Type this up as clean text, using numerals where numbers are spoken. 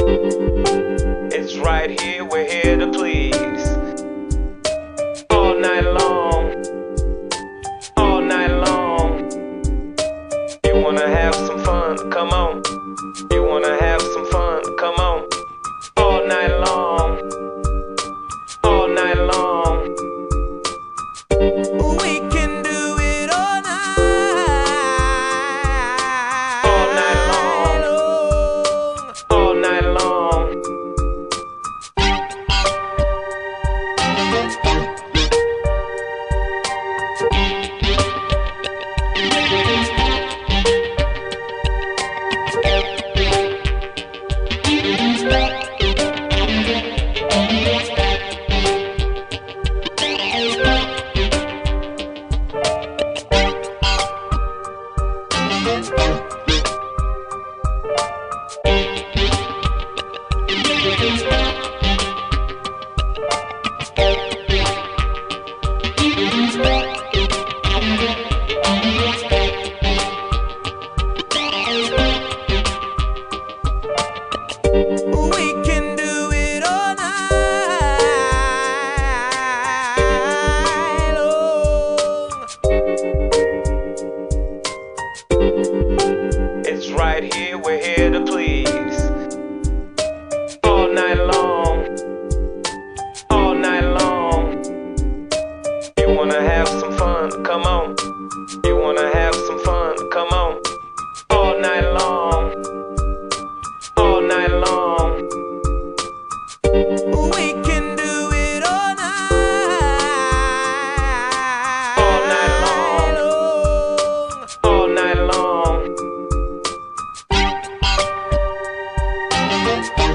It's right here, we're here to please. All night long, all night long. You wanna have some fun? Come on. You wanna have some fun? Come on. All night long, all night long. We can do it all night. All night long, all night long. We can do it all night long. It's right here, we're here to please. All night long, all night long. You wanna have some fun? Come on. You wanna have some fun? Come on. All night long, all night long. We can do it all night. All night long, all night long.